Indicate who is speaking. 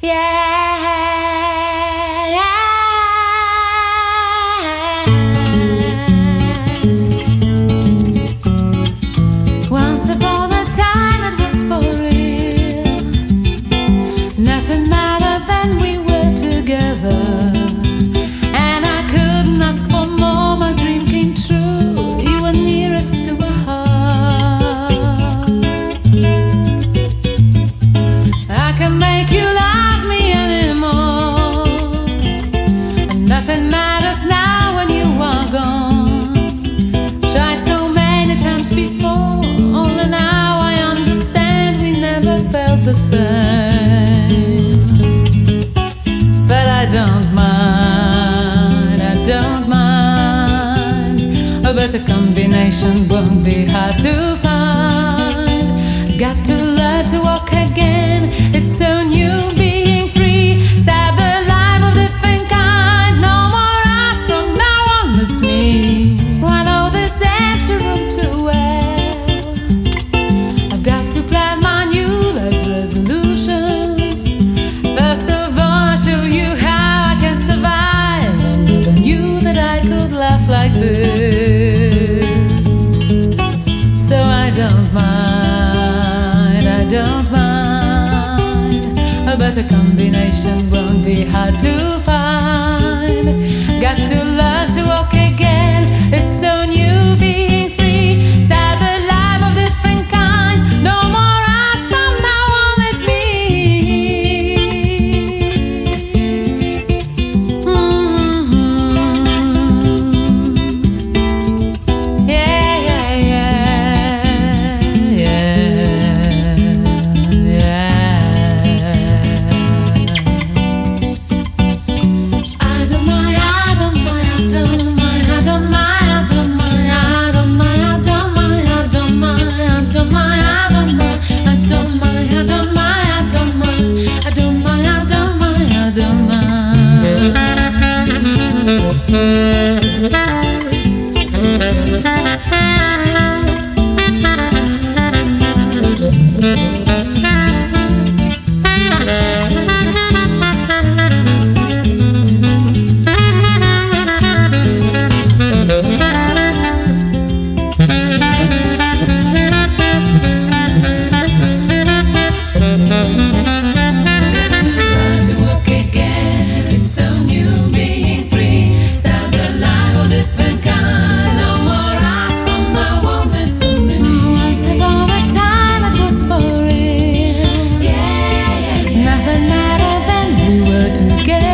Speaker 1: Once upon a time it was for real. Nothing mattered then we were together. And I couldn't ask for more, my dream came true. You were nearest to my heart. I can make you love me anymore. And nothing matters now when you are gone. Tried so many times before, only now I understand we never felt the same. But I don't mind, I don't mind. A better combination won't be hard to find. Got to learn to walk again, it's so new being free. Start the life of different kind, no more us from now on, it's me. I know this empty room too well. I've got to plan my new life's resolutions. First of all, I'll show you how I can survive. I never knew that I could laugh like this. So I don't mind, I don't mind. A better combination won't be hard to find. Got to learn to walk again, it's so new being free. Start the life of different kind, no more us from now on, it's me. Yeah, yeah, yeah, yeah, yeah. I don't mind, I don't mind, I don't mind, I don't mind, I don't mind, I don't mind, I don't mind, I don't mind, I don't mind, I don't mind, I don't mind, I don't mind, I don't mind, I don't mind, I don't mind, together.